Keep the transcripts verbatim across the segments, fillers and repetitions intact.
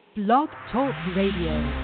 Blog Talk Radio.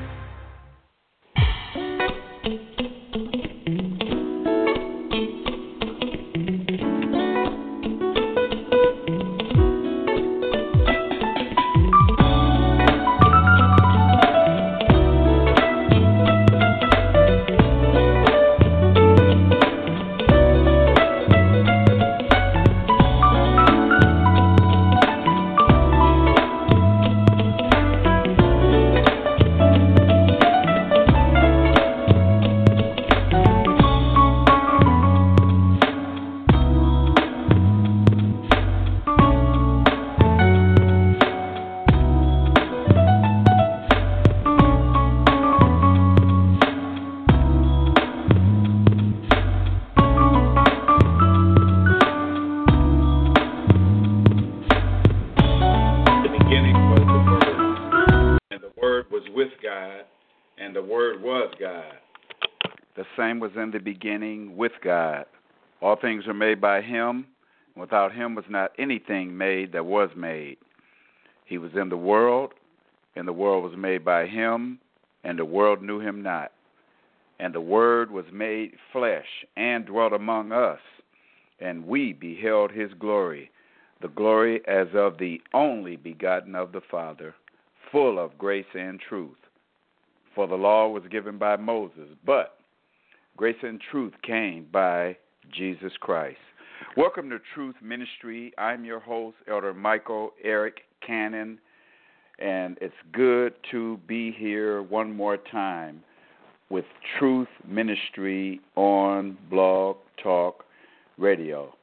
Was in the beginning with God. All things are made by him. Without him was not anything made that was made. He was in the world, and the world was made by him, and the world knew him not. And the Word was made flesh and dwelt among us, and we beheld his glory, the glory as of the only begotten of the Father, full of grace and truth. For the law was given by Moses, but grace and truth came by Jesus Christ. Welcome to Truth Ministry. I'm your host, Elder Michael Eric Cannon, and it's good to be here one more time with Truth Ministry on Blog Talk Radio.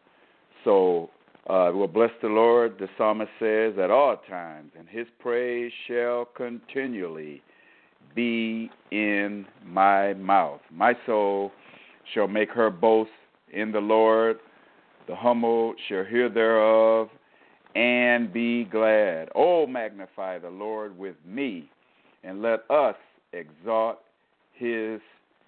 So uh, we'll bless the Lord. The psalmist says, at all times, and his praise shall continually be in my mouth. My soul shall make her boast in the Lord. The humble shall hear thereof and be glad. Oh, magnify the Lord with me, and let us exalt his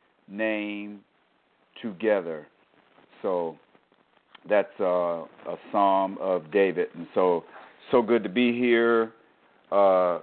name together. So that's uh, a psalm of David. And so, so good to be here uh,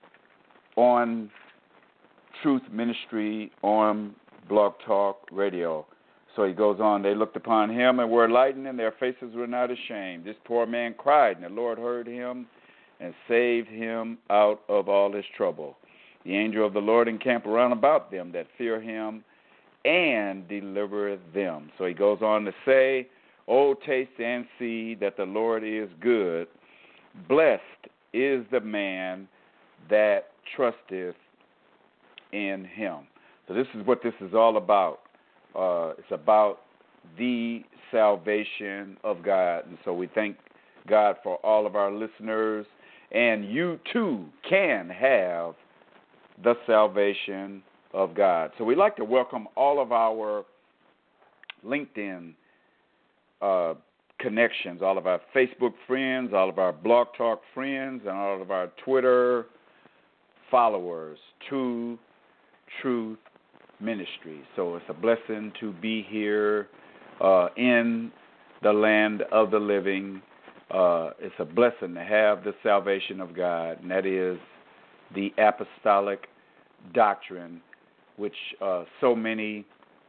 on Truth Ministry on Blog Talk Radio. So he goes on, they looked upon him and were enlightened, and their faces were not ashamed. This poor man cried, and the Lord heard him and saved him out of all his trouble. The angel of the Lord encamped around about them that fear him and delivereth them. So he goes on to say, oh, taste and see that the Lord is good. Blessed is the man that trusteth in him. So this is what this is all about. Uh, it's about the salvation of God. And so we thank God for all of our listeners. And you too can have the salvation of God. So we'd like to welcome all of our LinkedIn uh, connections, all of our Facebook friends, all of our Blog Talk friends, and all of our Twitter followers to Truth Ministry. So it's a blessing to be here uh, in the land of the living. Uh, it's a blessing to have the salvation of God, and that is the apostolic doctrine, which uh, so many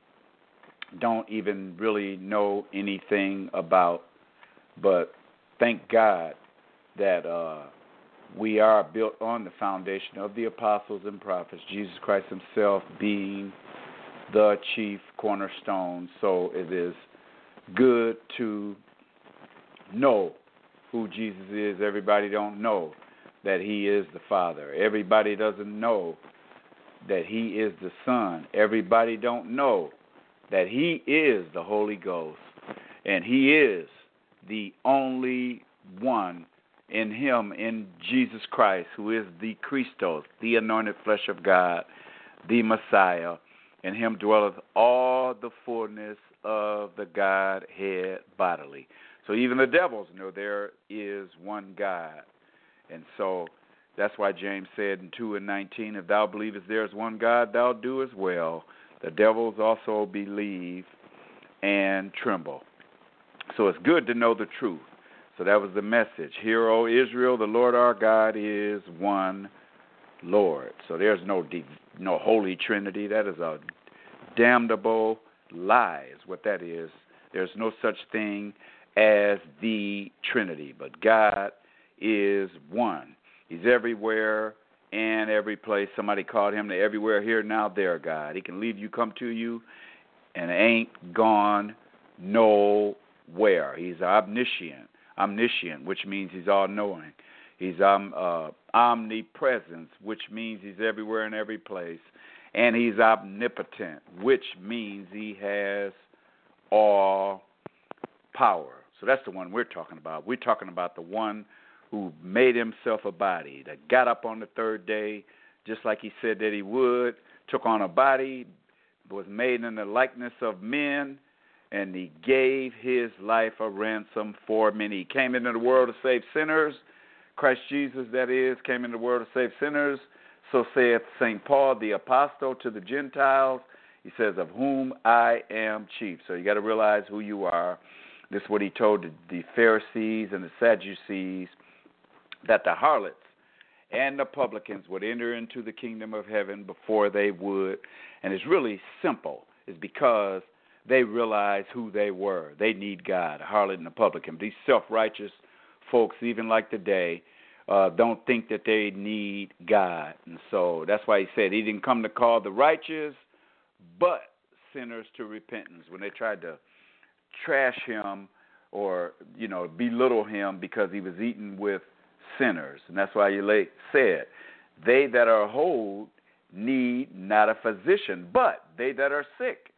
don't even really know anything about. But thank God that uh, we are built on the foundation of the apostles and prophets, Jesus Christ himself being the chief cornerstone. So it is good to know who Jesus is. Everybody don't know that he is the Father. Everybody doesn't know that he is the Son. Everybody don't know that he is the Holy Ghost. And he is the only one in him, in Jesus Christ, who is the Christos, the anointed flesh of God, the Messiah. In him dwelleth all the fullness of the Godhead bodily. So even the devils know there is one God. And so that's why James said in two and nineteen, if thou believest there is one God, thou do as well. The devils also believe and tremble. So it's good to know the truth. So that was the message. Hear, O Israel, the Lord our God is one Lord. So there's no no Holy Trinity. That is a damnable lie is what that is. There's no such thing as the Trinity, but God is one. He's everywhere and every place. Somebody called him the everywhere, here, now, there God. He can leave you, come to you, and ain't gone nowhere. He's omniscient, omniscient, which means he's all-knowing. He's um, uh, omnipresence, which means he's everywhere and every place. And he's omnipotent, which means he has all power. So that's the one we're talking about. We're talking about the one who made himself a body, that got up on the third day, just like he said that he would, took on a body, was made in the likeness of men, and he gave his life a ransom for many. He came into the world to save sinners. Christ Jesus, that is, came into the world to save sinners. So saith Saint Paul, the apostle, to the Gentiles. He says, of whom I am chief. So you got to realize who you are. This is what he told the Pharisees and the Sadducees, that the harlots and the publicans would enter into the kingdom of heaven before they would. And it's really simple. It's because they realized who they were. They need God, a harlot and a publican. These self-righteous folks, even like today, uh, don't think that they need God. And so that's why he said he didn't come to call the righteous, but sinners to repentance. When they tried to trash him or, you know, belittle him because he was eating with sinners. And that's why you said, they that are whole need not a physician, but they that are sick.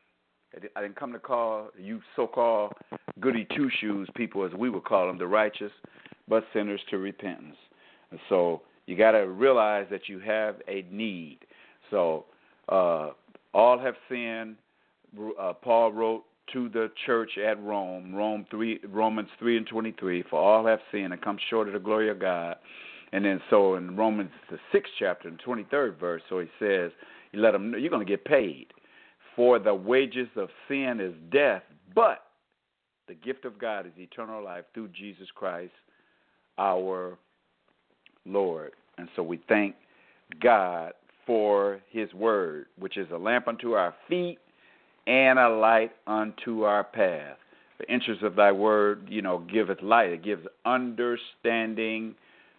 I didn't come to call you so-called goody two-shoes people, as we would call them, the righteous, but sinners to repentance. And so you got to realize that you have a need. So uh, all have sinned. Uh, Paul wrote to the church at Rome, Rome three, Romans three and twenty-three, for all have sinned and come short of the glory of God. And then so in Romans, the sixth chapter, and twenty-third verse, so he says, you let them know you're going to get paid. For the wages of sin is death, but the gift of God is eternal life through Jesus Christ, our Lord. And so we thank God for his word, which is a lamp unto our feet and a light unto our path. The entrance of thy word, you know, giveth light. It gives understanding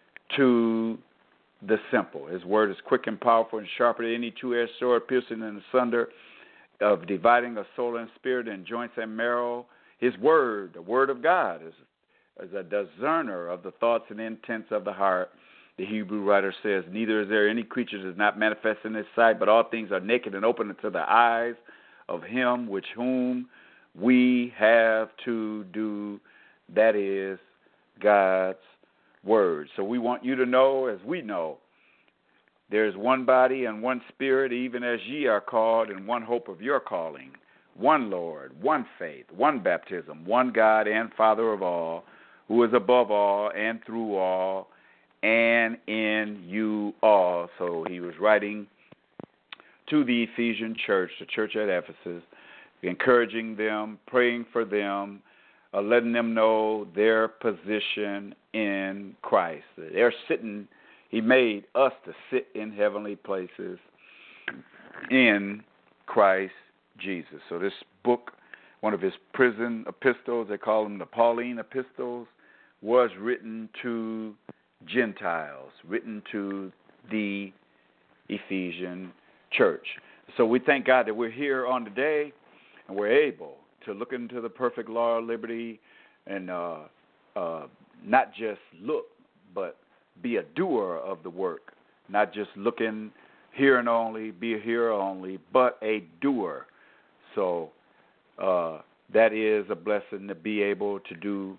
to the simple. His word is quick and powerful and sharper than any two-edged sword, piercing in asunder, of dividing the soul and spirit and joints and marrow. His word, the word of God, is, is a discerner of the thoughts and intents of the heart. The Hebrew writer says, neither is there any creature that is not manifest in his sight, but all things are naked and open unto the eyes of him which whom we have to do, that is God's word. So we want you to know, as we know, there is one body and one spirit, even as ye are called, and one hope of your calling, one Lord, one faith, one baptism, one God and Father of all, who is above all and through all and in you all. So he was writing to the Ephesian church, the church at Ephesus, encouraging them, praying for them, uh, letting them know their position in Christ. They're sitting, he made us to sit in heavenly places in Christ Jesus. So this book, one of his prison epistles, they call them the Pauline epistles, was written to Gentiles, written to the Ephesian church. So we thank God that we're here on today and we're able to look into the perfect law of liberty and uh, uh, not just look, but be a doer of the work, not just looking, hearing only, be a hearer only, but a doer. So uh, that is a blessing to be able to do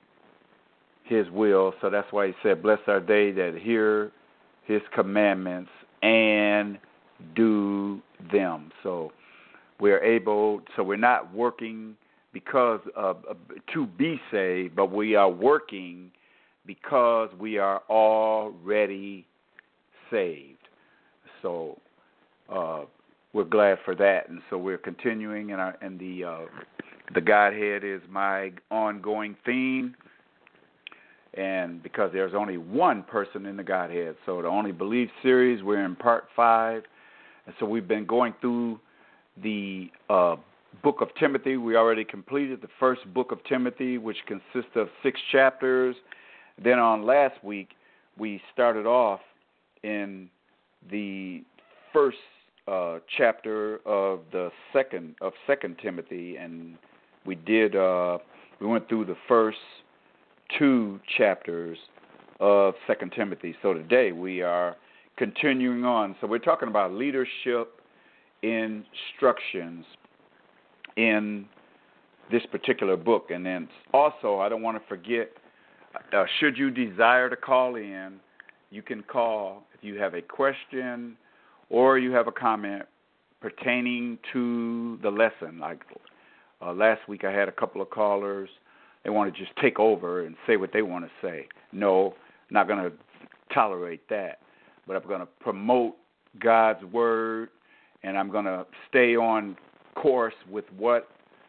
his will. So that's why he said, blessed are they that hear his commandments and do them. So we're able, so we're not working because of, of to be saved, but we are working because we are already saved. So uh, we're glad for that, and so we're continuing, and, our, and the uh, the Godhead is my ongoing theme, and because there's only one person in the Godhead. So the Only Belief series, we're in part five, and so we've been going through the uh, book of Timothy. We already completed the first book of Timothy, which consists of six chapters. Then on last week, we started off in the first uh, chapter of the second of Second Timothy, and we did uh, we went through the first two chapters of Second Timothy. So today we are continuing on. So we're talking about leadership instructions in this particular book. And then also, I don't want to forget, uh, should you desire to call in, you can call if you have a question or you have a comment pertaining to the lesson. Like uh, last week I had a couple of callers. They want to just take over and say what they want to say. No, not going to tolerate that. But I'm going to promote God's word, and I'm going to stay on course with what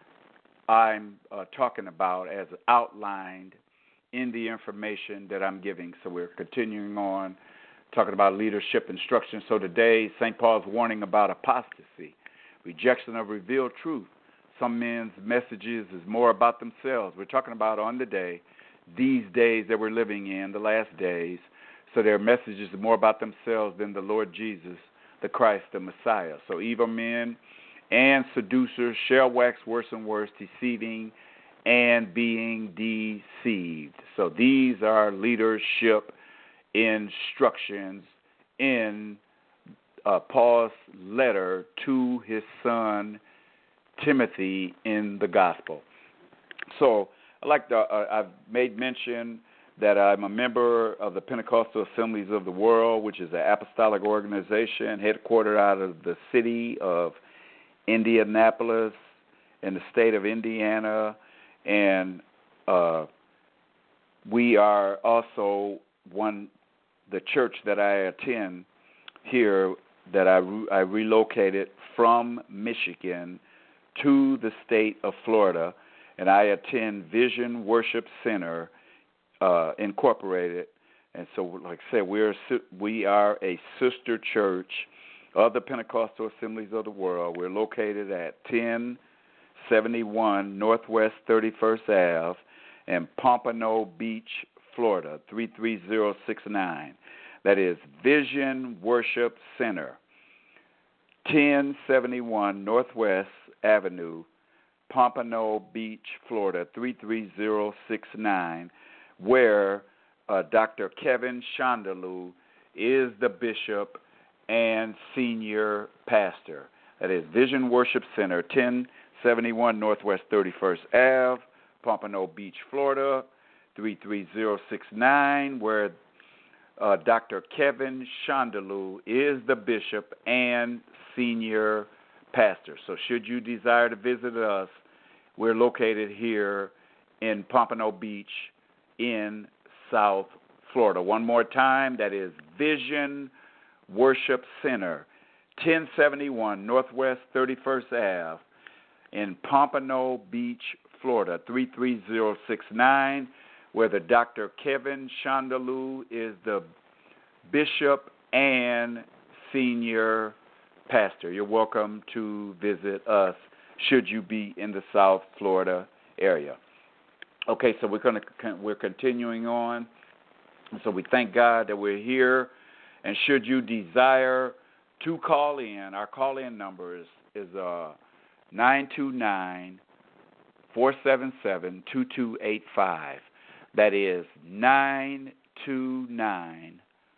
I'm uh, talking about as outlined in the information that I'm giving. So we're continuing on talking about leadership instruction. So today, Saint Paul's warning about apostasy, rejection of revealed truth. Some men's messages is more about themselves. We're talking about on the day, these days that we're living in, the last days. So their messages are more about themselves than the Lord Jesus, the Christ, the Messiah. So evil men and seducers shall wax worse and worse, deceiving and being deceived. So these are leadership instructions in uh, Paul's letter to his son Timothy in the gospel. So I like to, uh, I've made mention that I'm a member of the Pentecostal Assemblies of the World, which is an apostolic organization headquartered out of the city of Indianapolis in the state of Indiana, and uh, we are also one, the church that I attend here, that I, re- I relocated from Michigan to the state of Florida, and I attend Vision Worship Center uh, Incorporated. And so, like I said, we're we are a sister church of the Pentecostal Assemblies of the World. We're located at ten seventy-one Northwest thirty-first Avenue in Pompano Beach, Florida, three three zero six nine. That is Vision Worship Center, ten seventy-one Northwest Avenue, Pompano Beach, Florida, three three zero six nine, where uh, Doctor Kevin Shondalu is the bishop and senior pastor. That is Vision Worship Center, ten seventy-one Northwest thirty-first Avenue, Pompano Beach, Florida, three three zero six nine, where uh, Doctor Kevin Shondalu is the bishop and senior pastor. So should you desire to visit us, we're located here in Pompano Beach in South Florida. One more time, that is Vision Worship Center, ten seventy-one Northwest thirty-first Avenue in Pompano Beach, Florida, three three zero six nine, where the Doctor Kevin Shondalu is the bishop and senior pastor. You're welcome to visit us should you be in the South Florida area. Okay, so we're going to we're continuing on. So we thank God that we're here. And should you desire to call in, our call-in number is is uh nine two nine, four seven seven, two two eight five. That is nine two nine,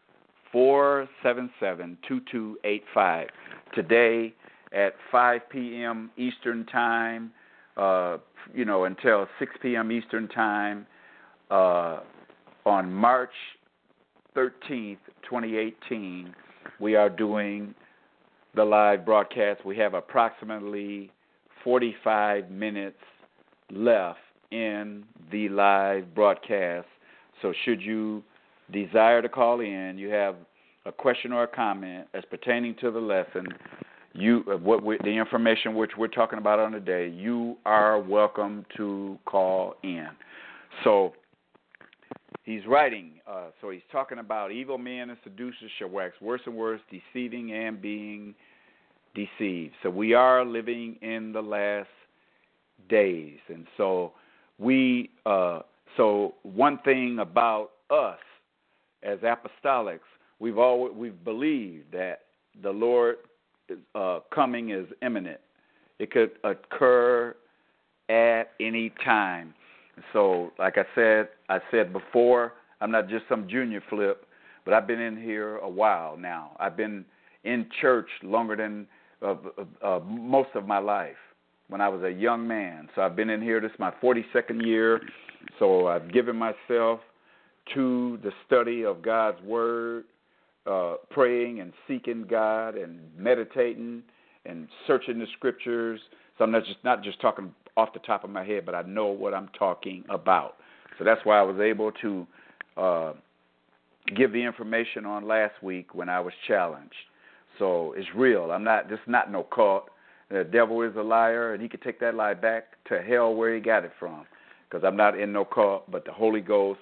four seven seven, two two eight five. Today at five p.m. Eastern Time, uh, you know, until six p.m. Eastern Time, uh, on March thirteenth, twenty eighteen, we are doing the live broadcast. We have approximately forty-five minutes left in the live broadcast. So should you desire to call in, you have a question or a comment as pertaining to the lesson, you what we, the information which we're talking about on the day, you are welcome to call in. So he's writing, uh, so he's talking about evil men and seducers shall wax worse and worse, deceiving and being deceived. So we are living in the last days. And so we, uh, so one thing about us as apostolics, we've always, we've believed that the Lord uh, coming is imminent. It could occur at any time. So, like I said, I said before, I'm not just some junior flip, but I've been in here a while now. I've been in church longer than uh, uh, most of my life when I was a young man. So I've been in here. This is my forty-second year. So I've given myself to the study of God's Word, uh, praying and seeking God and meditating and searching the Scriptures. So I'm not just not just talking off the top of my head, but I know what I'm talking about. So that's why I was able to uh, give the information on last week when I was challenged. So it's real. I'm not. This is not no cult. The devil is a liar, and he can take that lie back to hell where he got it from. Because I'm not in no cult, but the Holy Ghost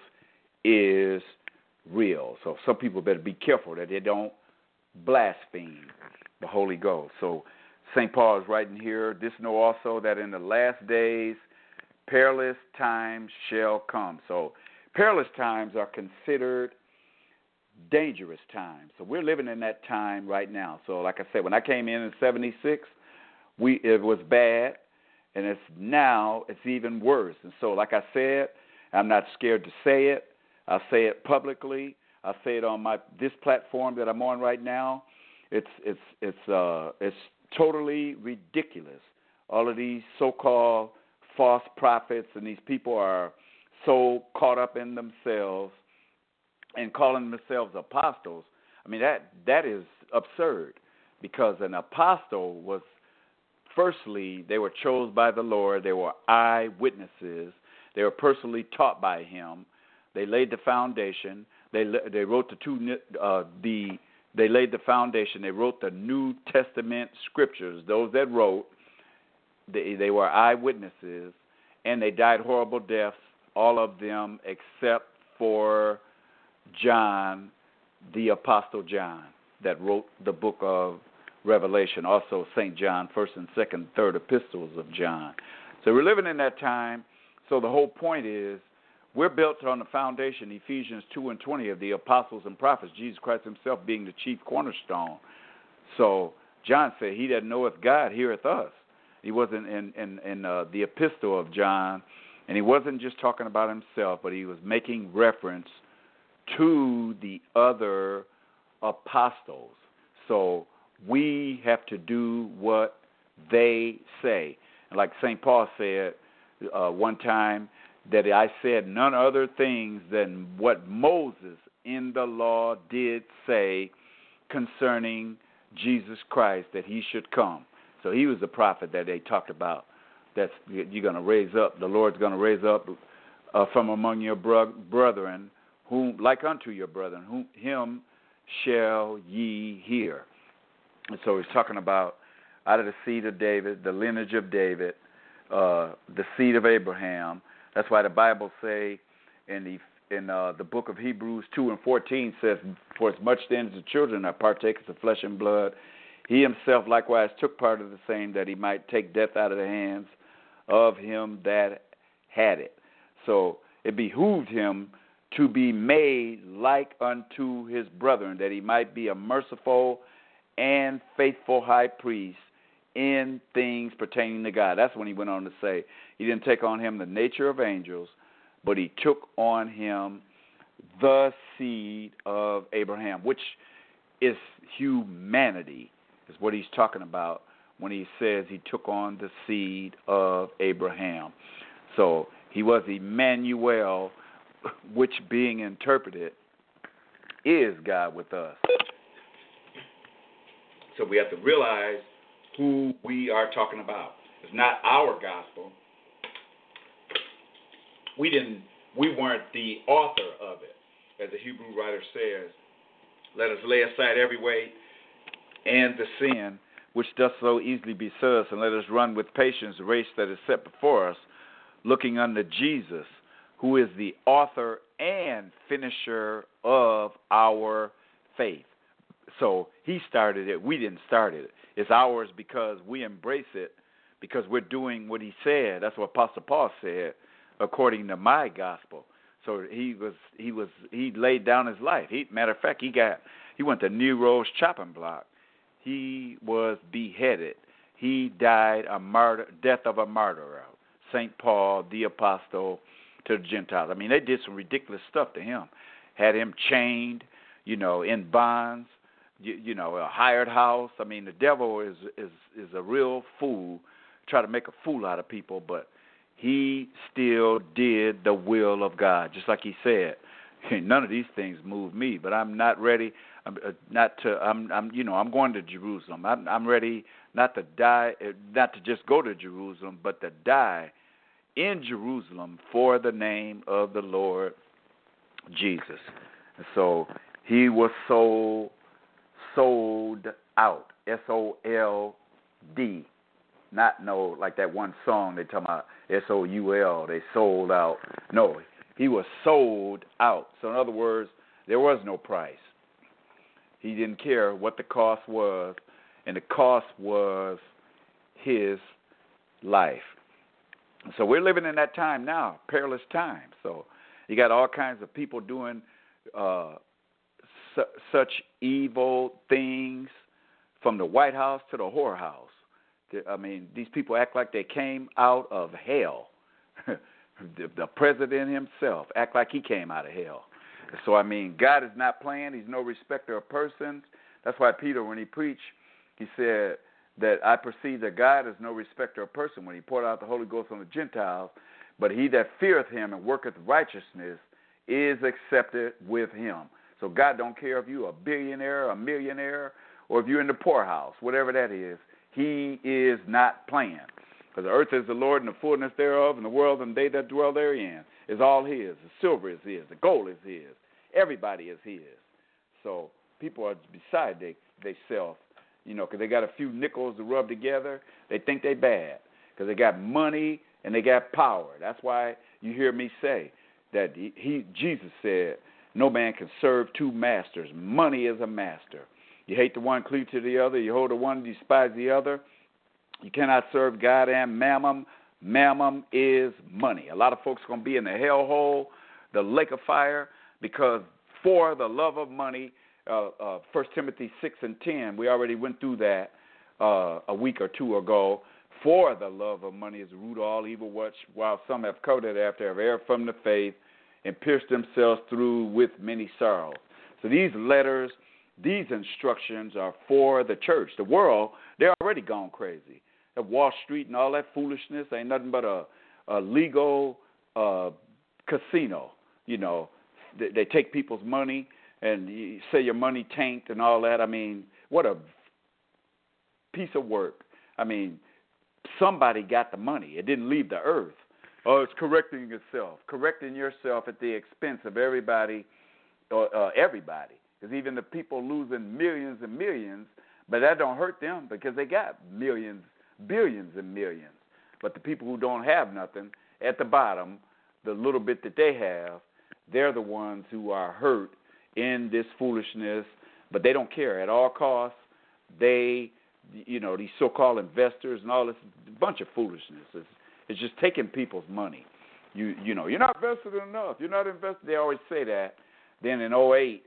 is real. So some people better be careful that they don't blaspheme the Holy Ghost. So Saint Paul is writing here, this know also that in the last days perilous times shall come. So perilous times are considered dangerous times. So we're living in that time right now. So like I said, when I came in in seventy-six, we it was bad, and it's now it's even worse. And so like I said, I'm not scared to say it. I'll say it publicly. I'll say it on my this platform that I'm on right now. It's it's it's uh it's totally ridiculous. All of these so-called false prophets and these people are so caught up in themselves and calling themselves apostles. I mean, that that is absurd, because an apostle was, firstly, they were chosen by the Lord. They were eyewitnesses. They were personally taught by him. They laid the foundation. They they wrote the two uh, the they laid the foundation. They wrote the New Testament scriptures. Those that wrote, they they were eyewitnesses, and they died horrible deaths. All of them except for John, the Apostle John, that wrote the book of Revelation. Also Saint John, first and second, third epistles of John. So we're living in that time. So the whole point is, we're built on the foundation, Ephesians two and twenty, of the apostles and prophets, Jesus Christ himself being the chief cornerstone. So John said, he that knoweth God heareth us. He wasn't in, in, in uh, the epistle of John, and he wasn't just talking about himself, but he was making reference to the other apostles. So we have to do what they say. And like Saint Paul said uh, one time, that I said none other things than what Moses in the law did say concerning Jesus Christ, that he should come. So he was the prophet that they talked about. That's you're going to raise up. The Lord's going to raise up uh, from among your bro- brethren, whom like unto your brethren, whom him shall ye hear. And so he's talking about out of the seed of David, the lineage of David, uh, the seed of Abraham. That's why the Bible say in the in uh, the book of Hebrews two and fourteen says, for as much then as the children are partakers of flesh and blood, he himself likewise took part of the same, that he might take death out of the hands of him that had it. So it behooved him to be made like unto his brethren, that he might be a merciful and faithful high priest in things pertaining to God. That's when he went on to say, he didn't take on him the nature of angels, but he took on him the seed of Abraham, which is humanity, is what he's talking about when he says he took on the seed of Abraham. So he was Emmanuel, which being interpreted is God with us. So we have to realize who we are talking about. It's not our gospel. We didn't. We weren't the author of it. As the Hebrew writer says, let us lay aside every weight and the sin which doth so easily beset us, and let us run with patience the race that is set before us, looking unto Jesus, who is the author and finisher of our faith. So he started it. We didn't start it. It's ours because we embrace it, because we're doing what he said. That's what Apostle Paul said, according to my gospel. So he was he was he laid down his life. He, matter of fact, he got he went to Nero's chopping block. He was beheaded. He died a martyr, death of a martyr. Saint Paul, the apostle to the Gentiles. I mean, they did some ridiculous stuff to him. Had him chained, you know, in bonds, you, you know, a hired house. I mean, the devil is is is a real fool. Try to make a fool out of people, but he still did the will of God, just like he said. None of these things move me, but I'm not ready. I'm uh, not to. I'm. I'm. You know. I'm going to Jerusalem. I'm. I'm ready not to die, uh, not to just go to Jerusalem, but to die in Jerusalem for the name of the Lord Jesus. And so he was sold, sold out. S O L D. Not no like that one song they talking about S O U L. They sold out. No. He was sold out. So in other words, there was no price. He didn't care what the cost was, and the cost was his life. So we're living in that time now, perilous time. So you got all kinds of people doing uh, su- such evil things, from the White House to the whorehouse. I mean, these people act like they came out of hell. The, the president himself act like he came out of hell. So, I mean, God is not playing. He's no respecter of persons. That's why Peter, when he preached, he said that I perceive that God is no respecter of person when he poured out the Holy Ghost on the Gentiles, but he that feareth him and worketh righteousness is accepted with him. So God don't care if you're a billionaire, a millionaire, or if you're in the poorhouse, whatever that is. He is not playing. Because the earth is the Lord and the fullness thereof, and the world and they that dwell therein is all his. The silver is his. The gold is his. Everybody is his. So people are beside they, they self, you know, because they got a few nickels to rub together. They think they bad because they got money and they got power. That's why you hear me say that he, he Jesus said, no man can serve two masters. Money is a master. You hate the one, cleave to the other. You hold the one, despise the other. You cannot serve God and mammon. Mammon is money. A lot of folks are going to be in the hellhole, the lake of fire, because for the love of money, uh, uh, First Timothy six and ten, we already went through that uh, a week or two ago. For the love of money is the root of all evil, which, while some have coveted after, have erred from the faith and pierced themselves through with many sorrows. So these letters, these instructions are for the church. The world, they're already gone crazy. At Wall Street and all that foolishness ain't nothing but a, a legal uh, casino. You know, they, they take people's money and you say your money tanked and all that. I mean, what a piece of work. I mean, somebody got the money. It didn't leave the earth. Oh, it's correcting itself. Correcting yourself at the expense of everybody, uh, uh, everybody. Because even the people losing millions and millions, but that don't hurt them because they got millions, billions and millions. But the people who don't have nothing, at the bottom, the little bit that they have, they're the ones who are hurt in this foolishness, but they don't care. At all costs, they, you know, these so-called investors and all this, a bunch of foolishness. It's, it's just taking people's money. You you know, you're not invested enough. You're not invested. They always say that. Then in oh eight,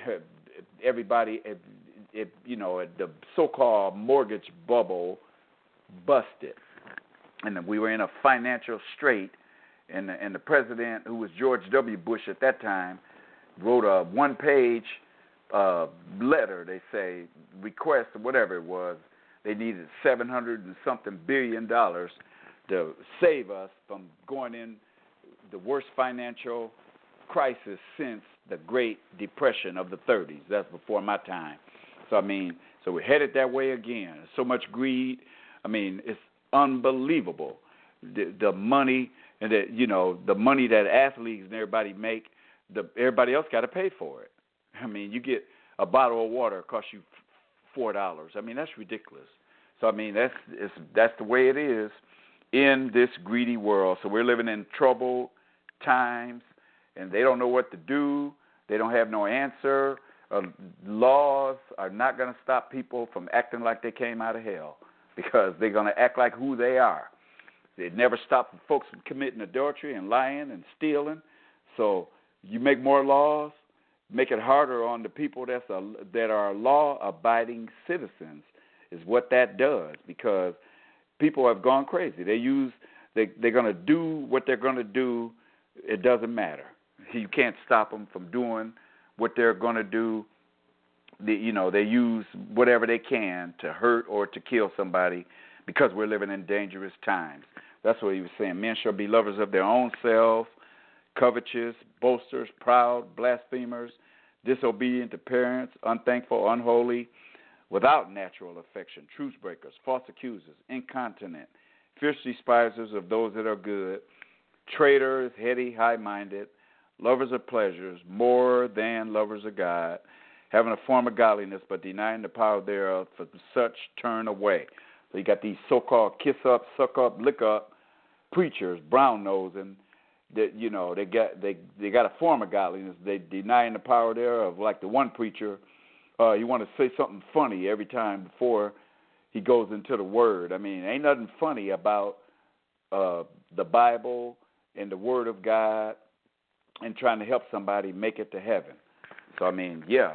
everybody, it, it, you know, the so-called mortgage bubble busted. And then we were in a financial strait, and the, and the president, who was George W. Bush at that time, wrote a one-page uh, letter, they say, request or whatever it was. They needed seven hundred and something billion dollars to save us from going in the worst financial crisis since the Great Depression of the thirties. That's before my time. So, I mean, so we're headed that way again. So much greed. I mean, it's unbelievable. The, the money and the, you know, the money that athletes and everybody make, the everybody else got to pay for it. I mean, you get a bottle of water, it costs you four dollars. I mean, that's ridiculous. So, I mean, that's it's, that's the way it is in this greedy world. So we're living in troubled times, and they don't know what to do. They don't have no answer. Uh, laws are not going to stop people from acting like they came out of hell, because they're going to act like who they are. They never stop folks from committing adultery and lying and stealing. So you make more laws, make it harder on the people that's a, that are law-abiding citizens is what that does, because people have gone crazy. They use they they're going to do what they're going to do. It doesn't matter. You can't stop them from doing what they're going to do. The, you know, they use whatever they can to hurt or to kill somebody, because we're living in dangerous times. That's what he was saying. Men shall be lovers of their own selves, covetous, boasters, proud, blasphemers, disobedient to parents, unthankful, unholy, without natural affection, truce breakers, false accusers, incontinent, fierce despisers of those that are good, traitors, heady, high-minded, lovers of pleasures more than lovers of God, having a form of godliness but denying the power thereof, for such turn away. So you got these so-called kiss-up, suck-up, lick-up preachers, brown-nosing, that, you know, they got they they got a form of godliness. They denying the power thereof. Like the one preacher, uh, you want to say something funny every time before he goes into the Word. I mean, ain't nothing funny about uh, the Bible and the Word of God and trying to help somebody make it to heaven. So, I mean, yeah,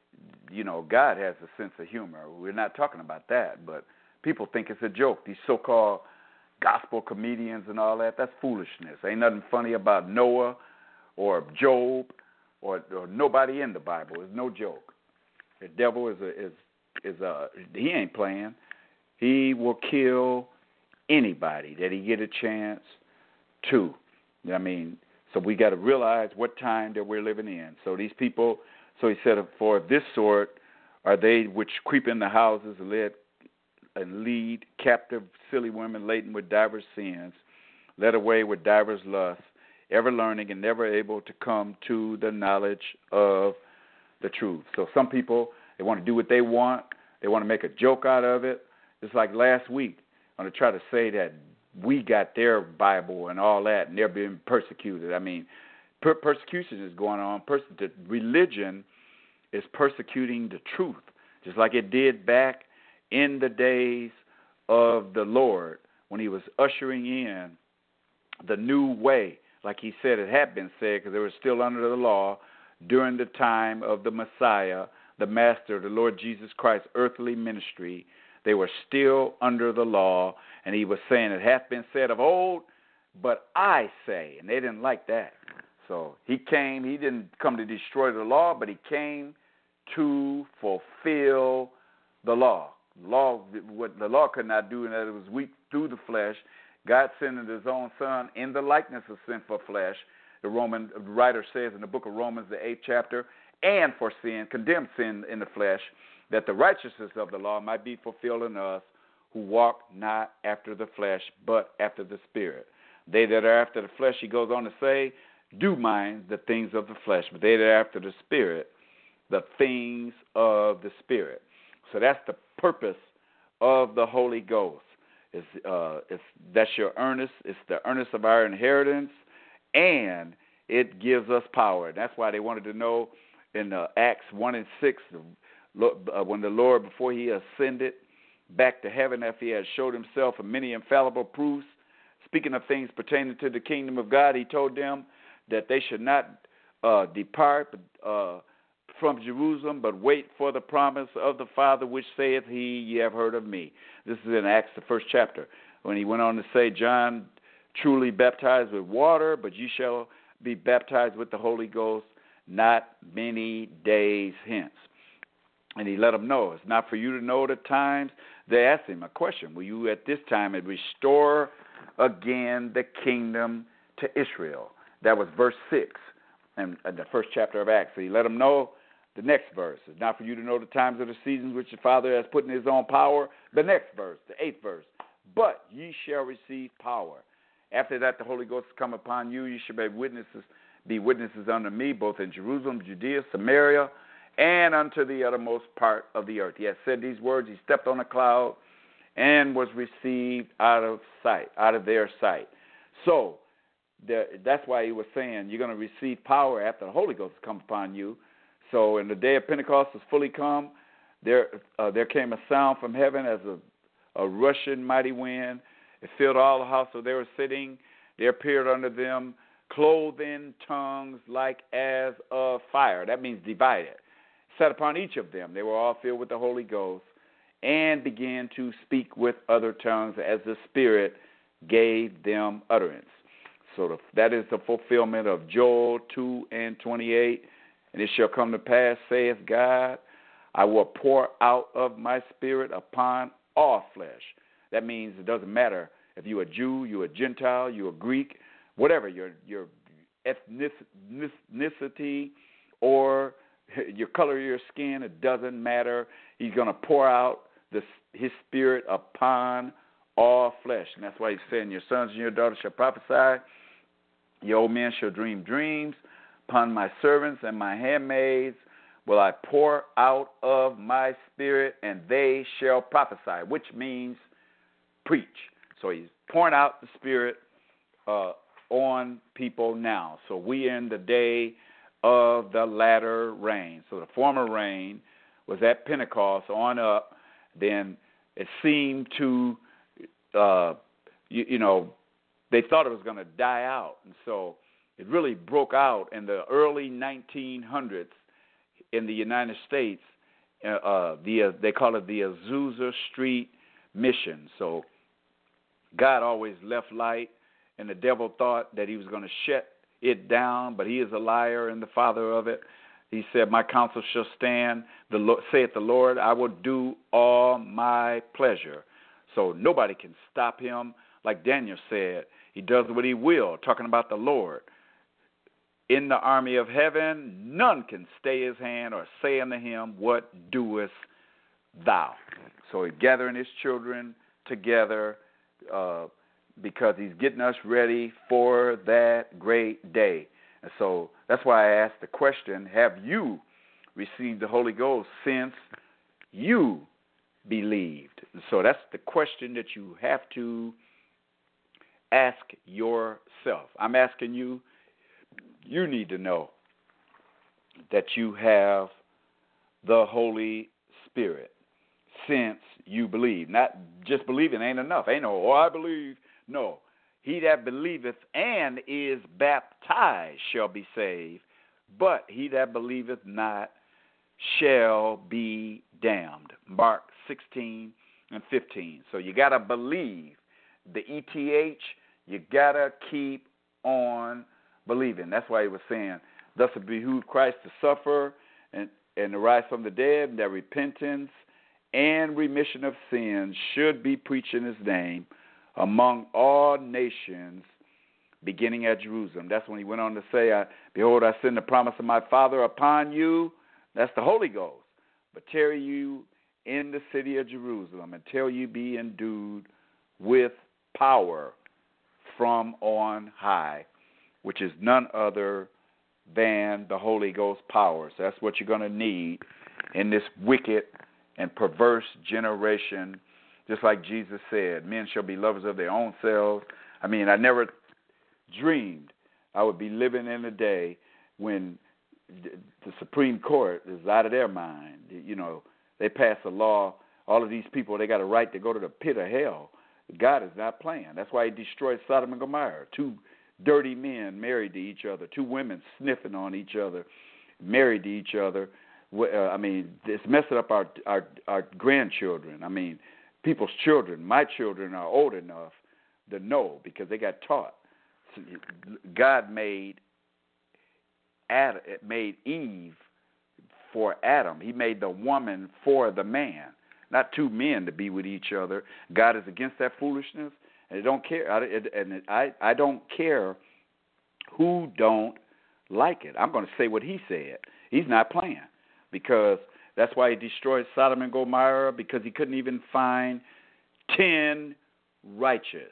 you know, God has a sense of humor. We're not talking about that, but people think it's a joke. These so-called gospel comedians and all that, that's foolishness. Ain't nothing funny about Noah or Job or, or nobody in the Bible. It's no joke. The devil is a, is is a, he ain't playing. He will kill anybody that he get a chance to. I mean, so we got to realize what time that we're living in. So these people, so he said, for this sort are they which creep in the houses and led and lead captive silly women laden with divers sins, led away with divers lusts, ever learning and never able to come to the knowledge of the truth. So some people, they want to do what they want. They want to make a joke out of it. Just like last week, I'm going to try to say that we got their Bible and all that, and they're being persecuted. I mean, per- persecution is going on. Pers- the religion is persecuting the truth, just like it did back in the days of the Lord when he was ushering in the new way. Like he said, it had been said, because they were still under the law during the time of the Messiah, the Master, the Lord Jesus Christ's earthly ministry. They were still under the law, and he was saying, it hath been said of old, but I say, and they didn't like that. So he came, he didn't come to destroy the law, but he came to fulfill the law. Law, what the law could not do, and that it was weak through the flesh. God sending his own Son in the likeness of sinful flesh. The Roman writer says in the book of Romans, the eighth chapter, and for sin, condemned sin in the flesh, that the righteousness of the law might be fulfilled in us, who walk not after the flesh, but after the Spirit. They that are after the flesh, he goes on to say, do mind the things of the flesh, but they that are after the Spirit, the things of the Spirit. So that's the purpose of the Holy Ghost. It's, uh, it's, that's your earnest. It's the earnest of our inheritance, and it gives us power. And that's why they wanted to know in uh, Acts one and six, uh, when the Lord, before he ascended back to heaven, after he had showed himself in many infallible proofs, speaking of things pertaining to the kingdom of God, he told them that they should not uh, depart uh, from Jerusalem, but wait for the promise of the Father, which saith he, ye have heard of me. This is in Acts, the first chapter, when he went on to say, John truly baptized with water, but ye shall be baptized with the Holy Ghost not many days hence. And he let them know, it's not for you to know the times. They asked him a question, will you at this time restore again the kingdom to Israel? That was verse six in, in the first chapter of Acts. So he let them know the next verse. It's not for you to know the times or the seasons which the Father has put in his own power. The next verse, the eighth verse. But ye shall receive power. After that, the Holy Ghost has come upon you. You shall be witnesses, be witnesses unto me, both in Jerusalem, Judea, Samaria, and unto the uttermost part of the earth. He has said these words. He stepped on a cloud and was received out of sight, out of their sight. So the, that's why he was saying you're going to receive power after the Holy Ghost comes upon you. So in the day of Pentecost was fully come, there uh, there came a sound from heaven as a, a rushing mighty wind. It filled all the house where they were sitting. There appeared unto them cloven tongues like as of fire. That means divided. Set upon each of them. They were all filled with the Holy Ghost and began to speak with other tongues as the Spirit gave them utterance. So the, that is the fulfillment of Joel two and twenty-eight. And it shall come to pass, saith God, I will pour out of my Spirit upon all flesh. That means it doesn't matter if you're a Jew, you're a Gentile, you're a Greek, whatever, your your ethnicity or your color of your skin, it doesn't matter. He's going to pour out this, his Spirit upon all flesh. And that's why he's saying your sons and your daughters shall prophesy, your old men shall dream dreams. Upon my servants and my handmaids will I pour out of my Spirit, and they shall prophesy, which means preach. So he's pouring out the Spirit uh, on people now. So we are in the day of the latter rain. So the former rain was at Pentecost on up. Then it seemed to, uh, you, you know, they thought it was going to die out. And so it really broke out in the early nineteen hundreds in the United States. Uh, uh, the uh, they call it the Azusa Street Mission. So God always left light, and the devil thought that he was going to shut it down, but he is a liar and the father of it. He said, my counsel shall stand, the Lord, saith the Lord, I will do all my pleasure. So nobody can stop him. Like Daniel said, he does what he will, talking about the Lord. In the army of heaven, none can stay his hand or say unto him, what doest thou? So he's gathering his children together uh, because he's getting us ready for that great day. And so that's why I asked the question, have you received the Holy Ghost since you believed? So that's the question that you have to ask yourself. I'm asking you, you need to know that you have the Holy Spirit since you believe. Not just believing ain't enough. Ain't no, oh, I believe. No. He that believeth and is baptized shall be saved, but he that believeth not shall be damned. Mark sixteen and fifteen. So you got to believe. The E T H, you got to keep on believing. That's why he was saying, thus it behooved Christ to suffer and, and to rise from the dead, that repentance and remission of sins should be preached in his name among all nations, beginning at Jerusalem. That's when he went on to say, I, behold, I send the promise of my Father upon you. That's the Holy Ghost. But tarry you in the city of Jerusalem until you be endued with power from on high, which is none other than the Holy Ghost power. So that's what you're going to need in this wicked and perverse generation. Just like Jesus said, men shall be lovers of their own selves. I mean, I never dreamed I would be living in a day when the Supreme Court is out of their mind. You know, they pass a law, all of these people, they got a right to go to the pit of hell. God is not playing. That's why he destroyed Sodom and Gomorrah. Two dirty men married to each other, two women sniffing on each other, married to each other. I mean, it's messing up our, our, our grandchildren. I mean, people's children, my children are old enough to know because they got taught. So God made Adam, made Eve for Adam. He made the woman for the man, not two men to be with each other. God is against that foolishness, and I don't care. I, and I, I don't care who don't like it. I'm going to say what he said. He's not playing because that's why he destroyed Sodom and Gomorrah, because he couldn't even find ten righteous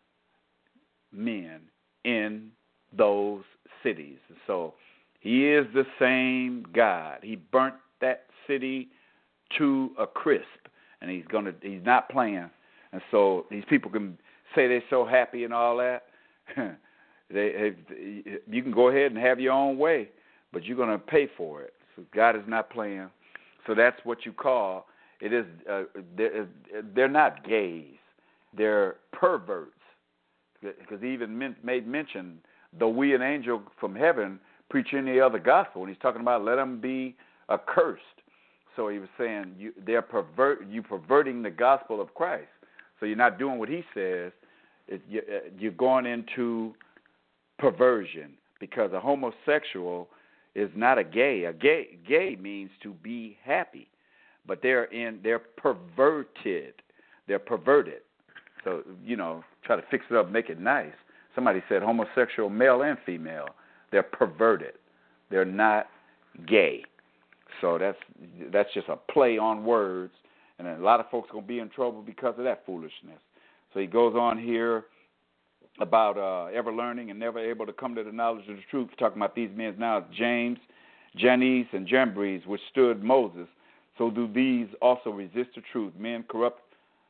men in those cities. So he is the same God. He burnt that city to a crisp, and he's gonna. He's not playing. And so these people can say they're so happy and all that. They, you can go ahead and have your own way, but you're going to pay for it. So God is not playing. So that's what you call it. Is uh, they're, they're not gays, they're perverts. Because he even men, made mention, though we an angel from heaven preach any other gospel, and he's talking about let them be accursed. So he was saying you, they're pervert, you perverting the gospel of Christ. So you're not doing what he says. It, you, you're going into perversion, because a homosexual is not a gay. A gay gay means to be happy, but they're in they're perverted. They're perverted. So, you know, try to fix it up, make it nice. Somebody said homosexual, male and female, they're perverted. They're not gay. So that's that's just a play on words, and a lot of folks are going to be in trouble because of that foolishness. So he goes on here about uh, ever learning and never able to come to the knowledge of the truth, talking about these men now, James, Jannes, and Jambres, withstood Moses. So do these also resist the truth, men corrupt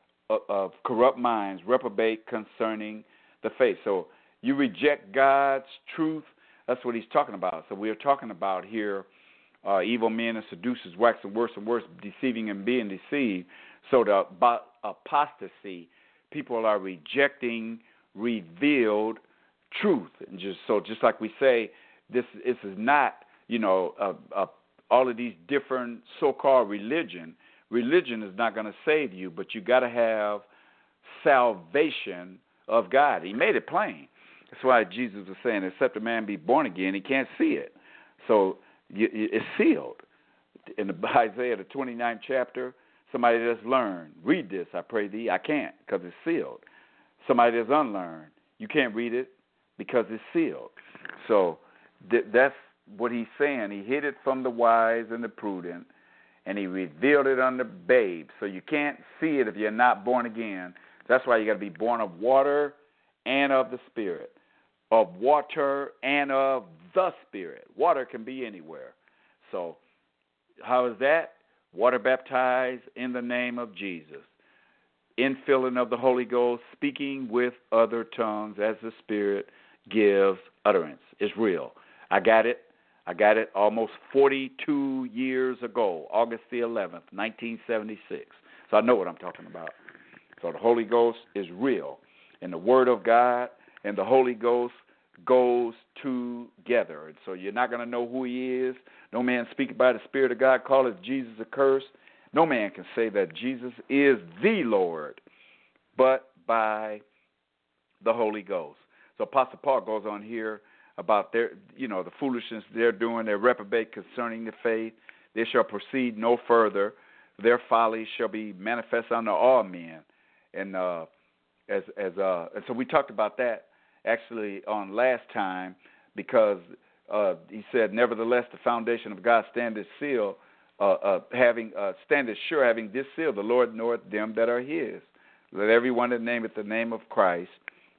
of corrupt minds, reprobate concerning the faith. So you reject God's truth. That's what he's talking about. So we are talking about here uh, evil men and seducers waxing worse and worse, deceiving and being deceived. So the apostasy, people are rejecting revealed truth. And just so just like we say, this, this is not, you know, uh, uh, all of these different so-called religion. Religion is not going to save you, but you got to have salvation of God. He made it plain. That's why Jesus was saying, except a man be born again, he can't see it. So you, it's sealed. In the Isaiah, the twenty-ninth chapter, somebody that's learned, read this, I pray thee. I can't because it's sealed. Somebody that's unlearned, you can't read it because it's sealed. So th- that's what he's saying. He hid it from the wise and the prudent, and he revealed it unto babes. So you can't see it if you're not born again. That's why you got to be born of water and of the Spirit, of water and of the Spirit. Water can be anywhere. So how is that? Water baptized in the name of Jesus, infilling of the Holy Ghost, speaking with other tongues as the Spirit gives utterance. It's real. I got it. I got it almost forty-two years ago, August the eleventh, nineteen seventy-six. So I know what I'm talking about. So the Holy Ghost is real. And the Word of God and the Holy Ghost goes together. And so you're not going to know who he is. No man speaking by the Spirit of God calleth Jesus accursed. No man can say that Jesus is the Lord, but by the Holy Ghost. So Apostle Paul goes on here about their, you know, the foolishness they're doing, their reprobate concerning the faith. They shall proceed no further. Their folly shall be manifest unto all men. And uh, as as uh, and so we talked about that actually on last time, because uh, he said, nevertheless, the foundation of God standeth still, uh, uh, having uh, standeth sure, having this seal, the Lord knoweth them that are his. Let everyone that nameth the name of Christ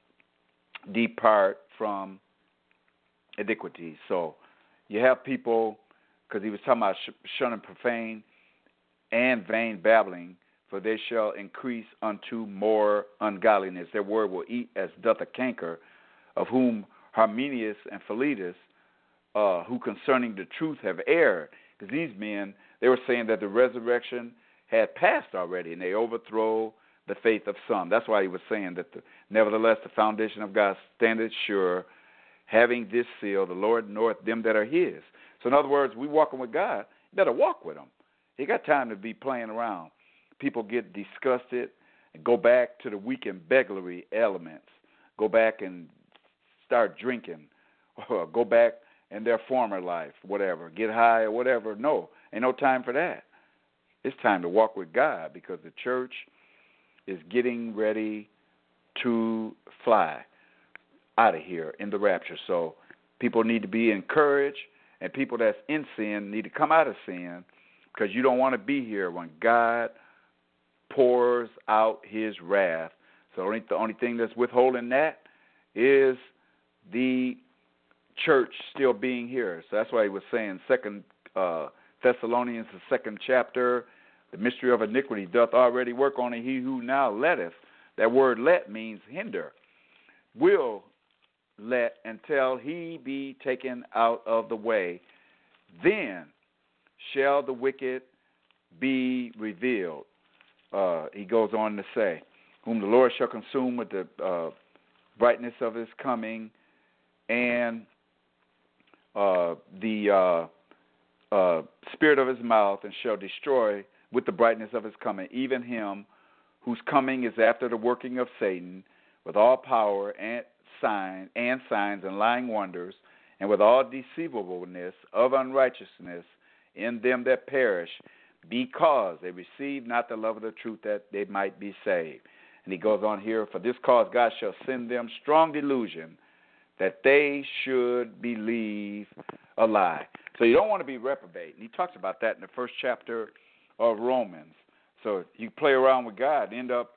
depart from iniquity. So you have people, because he was talking about sh- shunning profane and vain babbling, for they shall increase unto more ungodliness. Their word will eat as doth a canker, of whom Hymenaeus and Philetus, uh, who concerning the truth have erred. Because these men, they were saying that the resurrection had passed already, and they overthrow the faith of some. That's why he was saying that, the, nevertheless, the foundation of God standeth sure, having this seal, the Lord knoweth them that are his. So in other words, we walking with God, you better walk with him. He got time to be playing around. People get disgusted and go back to the weekend beggarly elements. Go back and start drinking, or go back in their former life, whatever, get high or whatever. No, ain't no time for that. It's time to walk with God, because the church is getting ready to fly out of here in the rapture. So people need to be encouraged, and people that's in sin need to come out of sin, because you don't want to be here when God pours out his wrath. So only, the only thing that's withholding that is the church still being here. So that's why he was saying Second uh, Thessalonians, the second chapter, the mystery of iniquity doth already work on it. He who now letteth, that word let means hinder, will let until he be taken out of the way. Then shall the wicked be revealed. Uh, he goes on to say, whom the Lord shall consume with the uh, brightness of his coming, and uh, the uh, uh, spirit of his mouth, and shall destroy with the brightness of his coming, even him whose coming is after the working of Satan, with all power and sign and signs and lying wonders, and with all deceivableness of unrighteousness in them that perish, because they receive not the love of the truth, that they might be saved. And he goes on here, for this cause God shall send them strong delusion, that they should believe a lie. So you don't want to be reprobate. And he talks about that in the first chapter of Romans. So you play around with God and end up,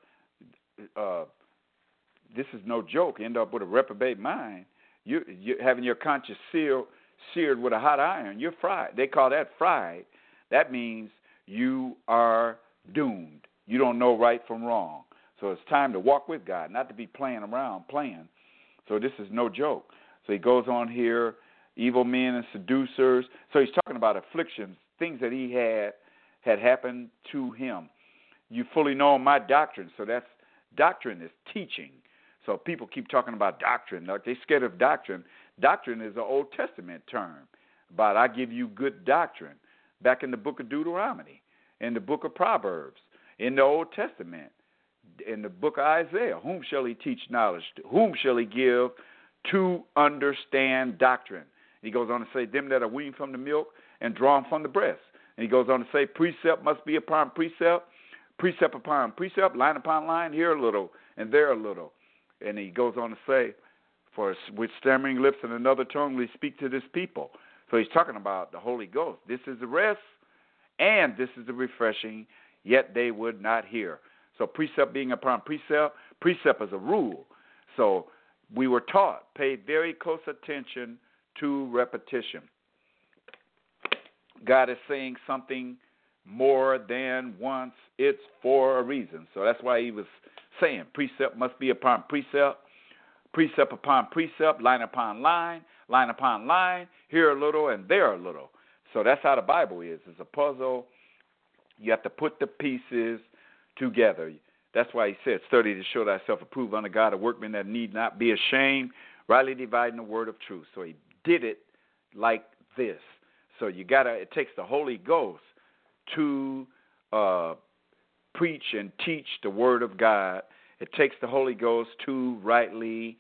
uh, this is no joke, end up with a reprobate mind. You, you having your conscience seared, seared with a hot iron. You're fried. They call that fried. That means you are doomed. You don't know right from wrong. So it's time to walk with God, not to be playing around, playing. So this is no joke. So he goes on here, evil men and seducers. So he's talking about afflictions, things that he had had happened to him. You fully know my doctrine. So that's doctrine is teaching. So people keep talking about doctrine. Like they're scared of doctrine. Doctrine is an Old Testament term about I give you good doctrine. Back in the book of Deuteronomy, in the book of Proverbs, in the Old Testament, in the book of Isaiah, whom shall he teach knowledge? To whom shall he give to understand doctrine? He goes on to say, them that are weaned from the milk and drawn from the breast. And he goes on to say, precept must be upon precept, precept upon precept, line upon line, here a little and there a little. And he goes on to say, for with stammering lips and another tongue we speak to this people. So he's talking about the Holy Ghost. This is the rest, and this is the refreshing, yet they would not hear. So precept being upon precept, precept is a rule. So we were taught, pay very close attention to repetition. God is saying something more than once. It's for a reason. So that's why he was saying precept must be upon precept, precept upon precept, line upon line, line upon line, here a little and there a little. So that's how the Bible is. It's a puzzle. You have to put the pieces together. That's why he said, study to show thyself approved unto God, a workman that need not be ashamed, rightly dividing the word of truth. So he did it like this. So you gotta. It takes the Holy Ghost to uh, preach and teach the word of God. It takes the Holy Ghost to rightly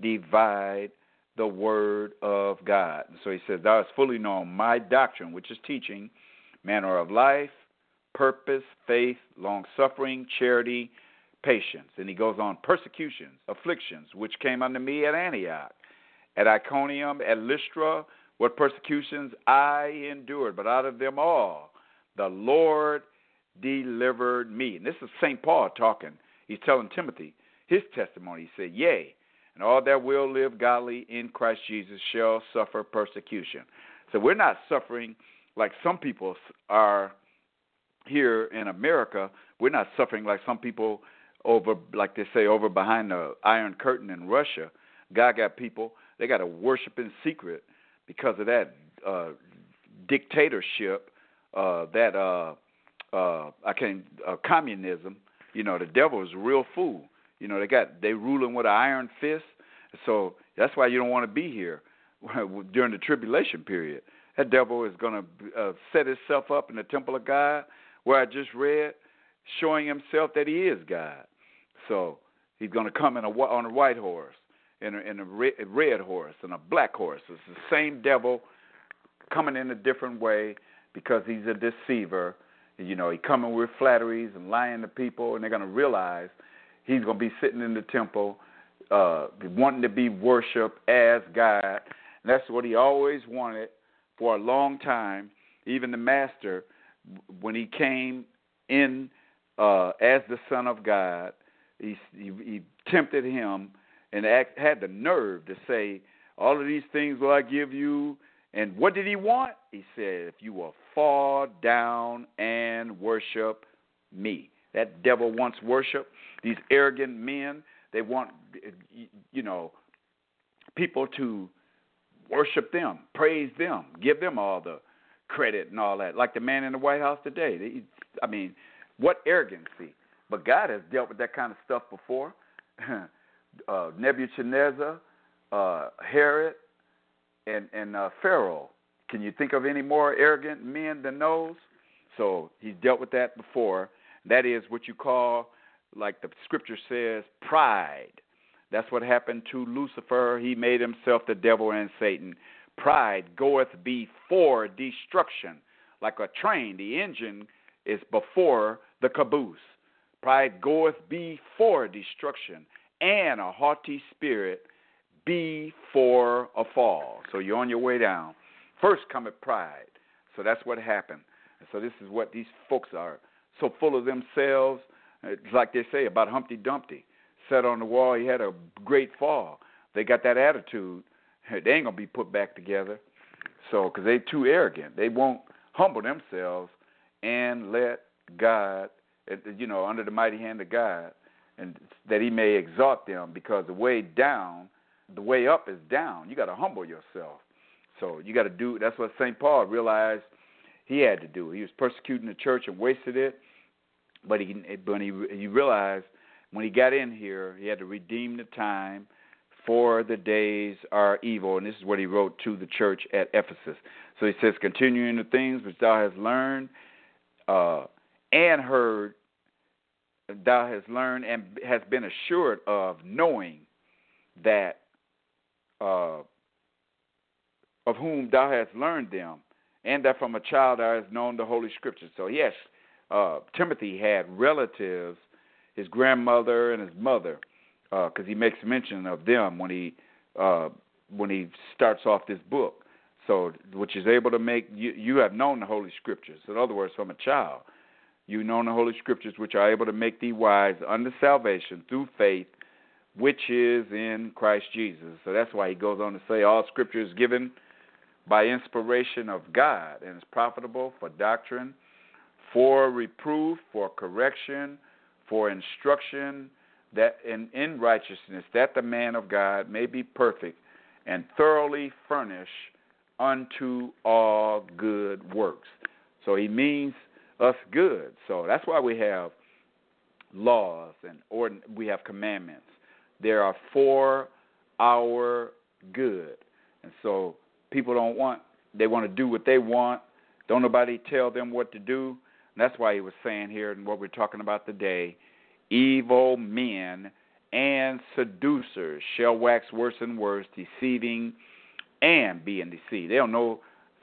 divide the word of God. And so he says, thou hast fully known my doctrine, which is teaching, manner of life, purpose, faith, long-suffering, charity, patience. And he goes on, persecutions, afflictions, which came unto me at Antioch, at Iconium, at Lystra, what persecutions I endured, but out of them all the Lord delivered me. And this is Saint Paul talking. He's telling Timothy his testimony. He said, yea, and all that will live godly in Christ Jesus shall suffer persecution. So we're not suffering like some people are here in America. We're not suffering like some people over, like they say, over behind the Iron Curtain in Russia. God got people, they got to worship in secret because of that uh, dictatorship, uh, that uh, uh, I can't, uh, communism. You know, the devil is a real fool. You know, they got they ruling with an iron fist. So that's why you don't want to be here during the tribulation period. That devil is going to uh, set himself up in the temple of God, where I just read, showing himself that he is God. So he's going to come in a, on a white horse, in a, in a red, red horse, and a black horse. It's the same devil coming in a different way because he's a deceiver. You know, he coming with flatteries and lying to people, and they're going to realize he's going to be sitting in the temple, uh, wanting to be worshipped as God. And that's what he always wanted for a long time. Even the Master, when he came in uh, as the Son of God, he, he, he tempted him and act, had the nerve to say, all of these things will I give you. And what did he want? He said, if you will fall down and worship me. That devil wants worship. These arrogant men, they want, you know, people to worship them, praise them, give them all the credit and all that, like the man in the White House today. They, I mean, what arrogancy. But God has dealt with that kind of stuff before. uh, Nebuchadnezzar, uh, Herod, and, and uh, Pharaoh. Can you think of any more arrogant men than those? So he's dealt with that before. That is what you call, like the scripture says, pride. That's what happened to Lucifer. He made himself the devil and Satan. Pride goeth before destruction. Like a train, the engine is before the caboose. Pride goeth before destruction, and a haughty spirit before a fall. So you're on your way down. First cometh pride. So that's what happened. And so this is what these folks are, so full of themselves. It's like they say about Humpty Dumpty. Sat on the wall, he had a great fall. They got that attitude. They ain't going to be put back together. So, because they too arrogant. They won't humble themselves and let God, you know, under the mighty hand of God, and that he may exalt them, because the way down, the way up is down. You got to humble yourself. So you got to do, that's what Saint Paul realized he had to do. He was persecuting the church and wasted it, but he, but he, he realized when he got in here, he had to redeem the time, for the days are evil. And this is what he wrote to the church at Ephesus. So he says, continuing the things which thou hast learned uh, and heard, thou hast learned and has been assured of, knowing that uh, of whom thou hast learned them, and that from a child thou hast known the Holy Scriptures. So yes, uh, Timothy had relatives, his grandmother and his mother, because uh, he makes mention of them when he uh, when he starts off this book. So, which is able to make you, you have known the Holy Scriptures. In other words, from a child, you know the Holy Scriptures, which are able to make thee wise unto salvation through faith, which is in Christ Jesus. So that's why he goes on to say, all Scripture is given by inspiration of God and is profitable for doctrine, for reproof, for correction, for instruction, that in, in righteousness, that the man of God may be perfect and thoroughly furnished unto all good works. So he means us good. So that's why we have laws and or we have commandments. There are for our good. And so people don't want, they want to do what they want. Don't nobody tell them what to do. And that's why he was saying here, and what we're talking about today, evil men and seducers shall wax worse and worse, deceiving and being deceived. They don't know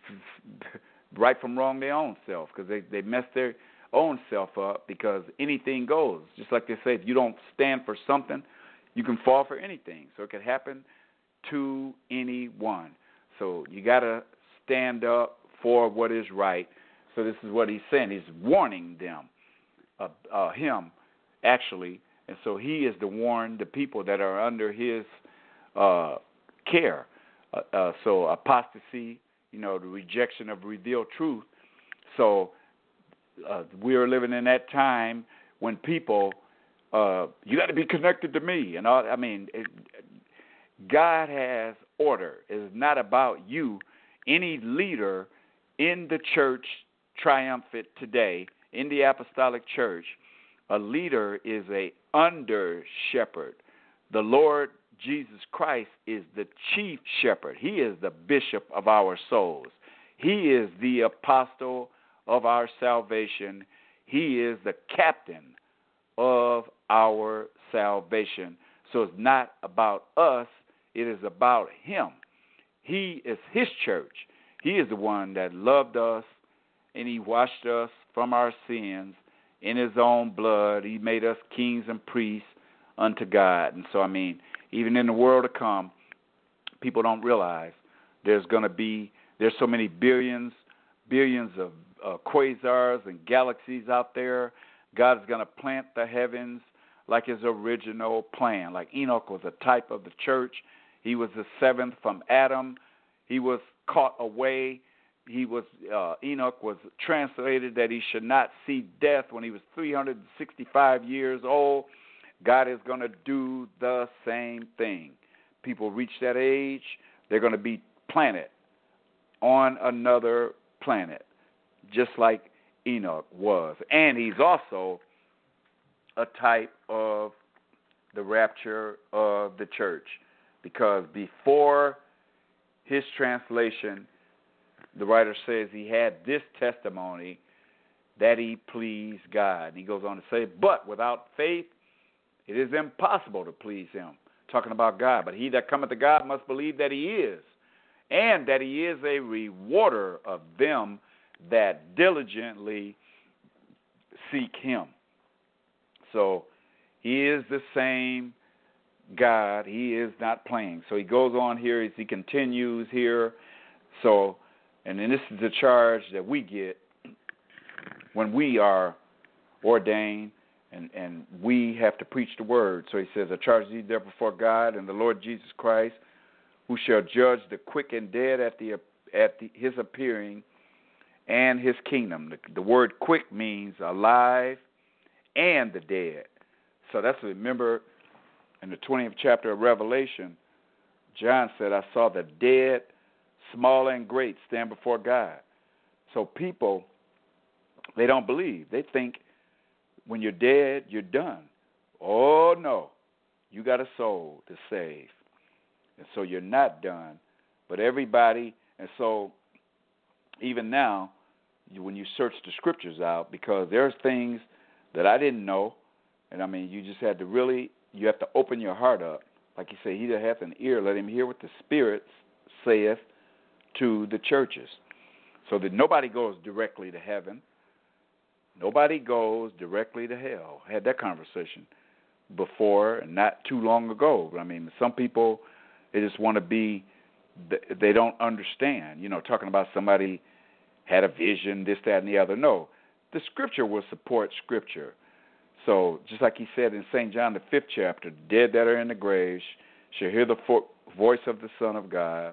right from wrong their own self, because they, they mess their own self up, because anything goes. Just like they say, if you don't stand for something, you can fall for anything. So it could happen to anyone. So you got to stand up for what is right. So this is what he's saying. He's warning them, uh, uh, him, actually. And so he is to warn the people that are under his uh, care. Uh, uh, so apostasy, you know, the rejection of revealed truth. So uh, we are living in that time when people, uh, you got to be connected to me. And all, I mean, it, God has order. It's not about you. Any leader in the church triumphant today, in the apostolic church, a leader is a under shepherd. The Lord Jesus Christ is the chief shepherd. He is the bishop of our souls. He is the apostle of our salvation. He is the captain of our salvation. So it's not about us. It is about him. He is his church. He is the one that loved us, and he washed us from our sins in his own blood. He made us kings and priests unto God. And so, I mean, even in the world to come, people don't realize there's going to be, there's so many billions, billions of uh, quasars and galaxies out there. God is going to plant the heavens like his original plan. Like Enoch was a type of the church. He was the seventh from Adam. He was caught away. He was uh, Enoch was translated that he should not see death when he was three hundred sixty-five years old. God is going to do the same thing. people reach that age, they're going to be planted on another planet, just like Enoch was. And he's also a type of the rapture of the church, because before his translation, the writer says he had this testimony that he pleased God. And he goes on to say, but without faith, it is impossible to please him. Talking about God. But he that cometh to God must believe that he is, and that he is a rewarder of them that diligently seek him. So he is the same God. He is not playing. So he goes on here as he continues here. So, and then this is the charge that we get when we are ordained and, and we have to preach the word. So he says, I charge thee there before God and the Lord Jesus Christ, who shall judge the quick and dead at the at the, his appearing and his kingdom. The, the word quick means alive and the dead. So that's, remember, in the twentieth chapter of Revelation, John said, I saw the dead, small and great, stand before God. So people, they don't believe. They think when you're dead, you're done. Oh, no. You got a soul to save. And so you're not done. But everybody, and so even now, you, when you search the scriptures out, because there's things that I didn't know, and I mean, you just had to really, you have to open your heart up. Like you say, he that hath an ear, let him hear what the Spirit saith to the churches. So that nobody goes directly to heaven. Nobody goes directly to hell. I had that conversation before, and not too long ago. I mean, some people, they just want to be, they don't understand, you know, talking about somebody had a vision, this, that, and the other. No, the Scripture will support Scripture. So just like he said in Saint John, the fifth chapter, the dead that are in the grave shall hear the fo- voice of the Son of God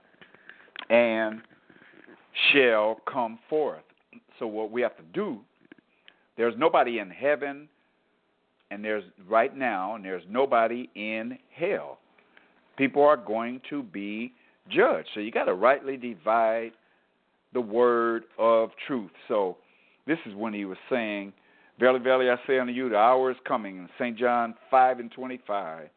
and shall come forth. So what we have to do, there's nobody in heaven, and there's right now, and there's nobody in hell. People are going to be judged. So you got to rightly divide the word of truth. So this is when he was saying, verily, verily, I say unto you, the hour is coming, in Saint John five and twenty-five,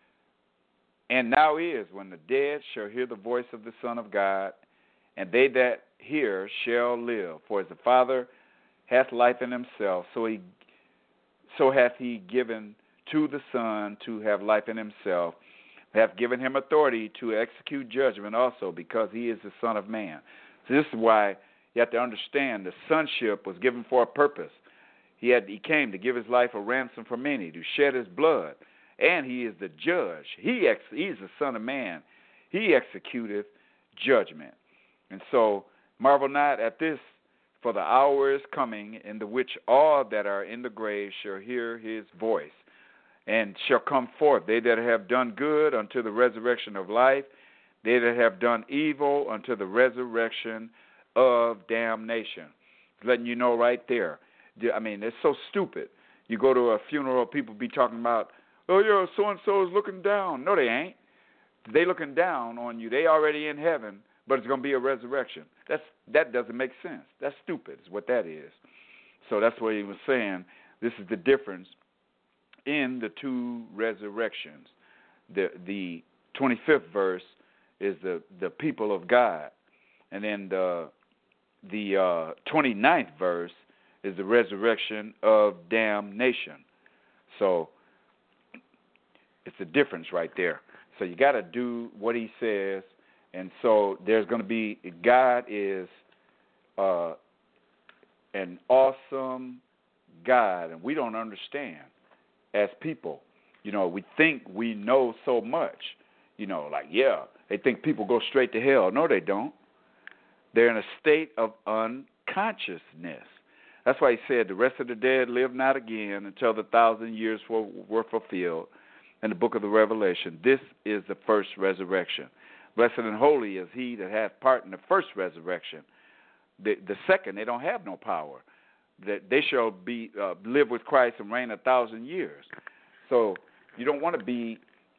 and now is when the dead shall hear the voice of the Son of God, and they that hear shall live. For as the Father hath life in himself, so he so hath he given to the Son to have life in himself, hath given him authority to execute judgment also, because he is the Son of Man. So this is why you have to understand the sonship was given for a purpose. He had he came to give his life a ransom for many, to shed his blood, and he is the judge. He ex, he is the Son of Man. He executeth judgment. And so marvel not at this, for the hour is coming in the which all that are in the grave shall hear his voice, and shall come forth, they that have done good unto the resurrection of life, they that have done evil unto the resurrection of damnation. Letting you know right there. I mean, it's so stupid. You go to a funeral, people be talking about, oh, yeah, so-and-so is looking down. No, they ain't. They looking down on you. They already in heaven, but it's going to be a resurrection. That's That doesn't make sense. That's stupid is what that is. So that's what he was saying. This is the difference in the two resurrections. The the twenty-fifth verse is the, the people of God. And then the, the uh, twenty-ninth verse is the resurrection of damnation. So it's a difference right there. So you got to do what he says. And so there's going to be, God is uh, an awesome God, and we don't understand as people. You know, we think we know so much. You know, like, yeah, they think people go straight to hell. No, they don't. They're in a state of unconsciousness. That's why he said, the rest of the dead live not again until the thousand years were, were fulfilled in the book of the Revelation. This is the first resurrection. Blessed and holy is he that hath part in the first resurrection. The, the second, they don't have no power. That they shall be uh, live with Christ and reign a thousand years. So you don't want to be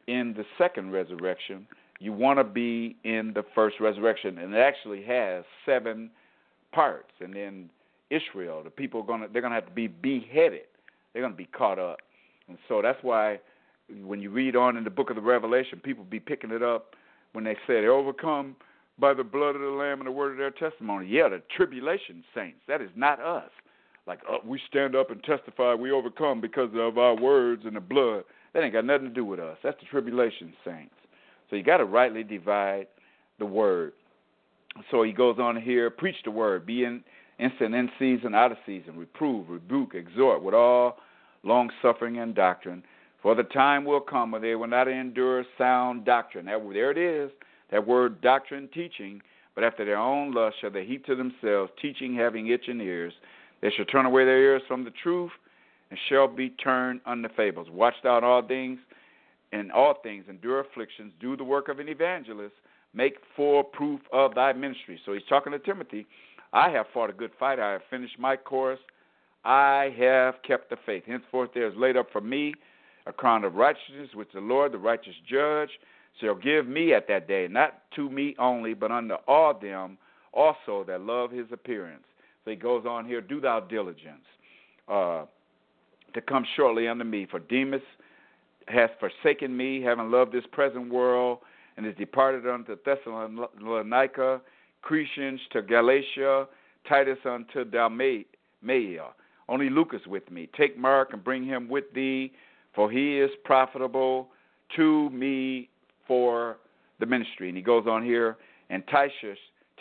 in the second resurrection. You want to be in the first resurrection, and it actually has seven parts. And then Israel, the people are gonna they're gonna have to be beheaded. They're gonna be caught up, and so that's why when you read on in the book of the Revelation, people be picking it up when they say they overcome by the blood of the Lamb and the word of their testimony. Yeah, the tribulation saints. That is not us. Like, oh, we stand up and testify we overcome because of our words and the blood. That ain't got nothing to do with us. That's the tribulation saints. So you got to rightly divide the word. So he goes on here, preach the word, be in, instant in season, out of season, reprove, rebuke, exhort with all long-suffering and doctrine. For the time will come when they will not endure sound doctrine. That, there it is, that word doctrine, teaching. But after their own lust shall they heap to themselves, teaching having itching ears. They shall turn away their ears from the truth and shall be turned unto fables. Watch thou in all things, in all things endure afflictions, do the work of an evangelist, make full proof of thy ministry. So he's talking to Timothy. I have fought a good fight. I have finished my course. I have kept the faith. Henceforth there is laid up for me a crown of righteousness, which the Lord, the righteous judge, shall give me at that day, not to me only, but unto all them also that love his appearance. So he goes on here, do thou diligence uh, to come shortly unto me, for Demas hath forsaken me, having loved this present world, and is departed unto Thessalonica, Crescens to Galatia, Titus unto Dalmatia. Only Luke is with me. Take Mark and bring him with thee, for he is profitable to me for the ministry. And he goes on here, and Tychus,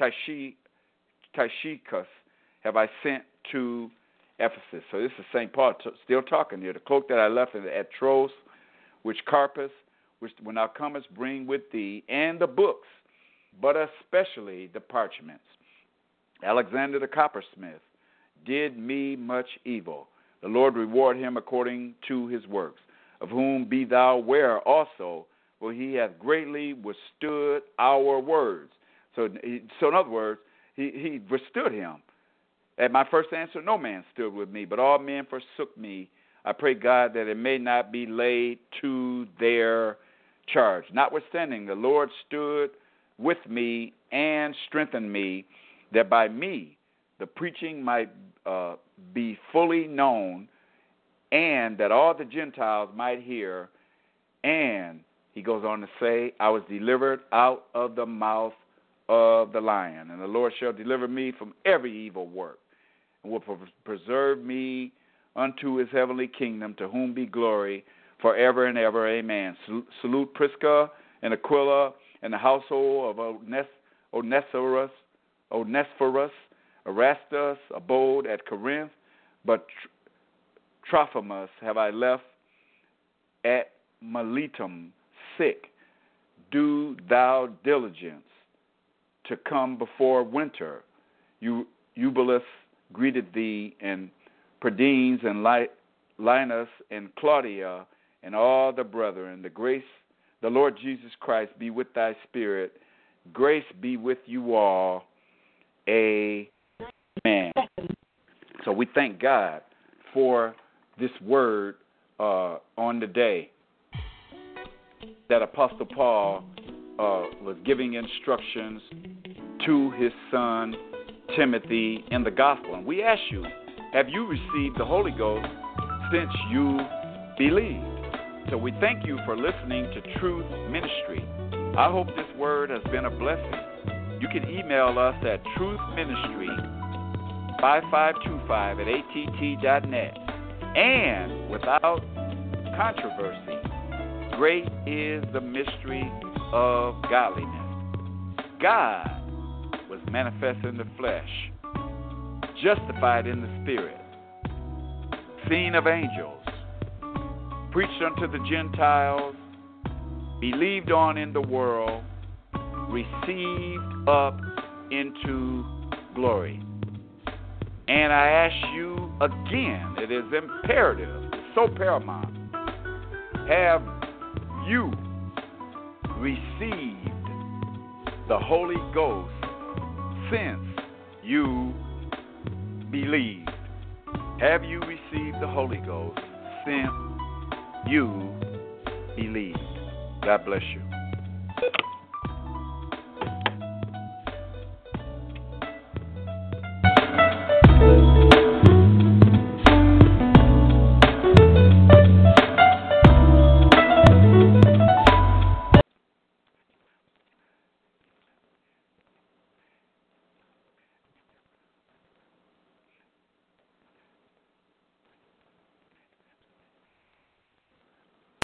Tychicus have I sent to Ephesus. So this is Saint Paul t- still talking here. The cloak that I left at Troas, which Carpus, which when thou comest, bring with thee, and the books, but especially the parchments. Alexander the coppersmith did me much evil. The Lord reward him according to his works, of whom be thou aware also, for he hath greatly withstood our words. So, so in other words, he, he withstood him. At my first answer, no man stood with me, but all men forsook me. I pray God that it may not be laid to their charge. Notwithstanding, the Lord stood with me and strengthened me, that by me the preaching might uh, be fully known, and that all the Gentiles might hear. And he goes on to say, I was delivered out of the mouth of the lion, and the Lord shall deliver me from every evil work, and will preserve me unto his heavenly kingdom, to whom be glory forever and ever. Amen. Salute Prisca and Aquila and the household of Onesiphorus, Onesiphorus. Erastus abode at Corinth, but Trophimus have I left at Miletum sick. Do thou diligence to come before winter. Eubulus greeted thee, and Perdines and Linus and Claudia and all the brethren. The grace, the Lord Jesus Christ be with thy spirit. Grace be with you all. Amen. So we thank God for this word uh, on the day that Apostle Paul uh, was giving instructions to his son Timothy in the gospel. And we ask you, have you received the Holy Ghost since you believed? So we thank you for listening to Truth Ministry. I hope this word has been a blessing. You can email us at truthministry five five two five at A T T dot net. And without controversy, great is the mystery of godliness. God was manifest in the flesh, justified in the spirit, seen of angels, preached unto the Gentiles, believed on in the world, received up into glory. And I ask you again, it is imperative, it's so paramount, have you received the Holy Ghost since you believed? Have you received the Holy Ghost since you believed? God bless you.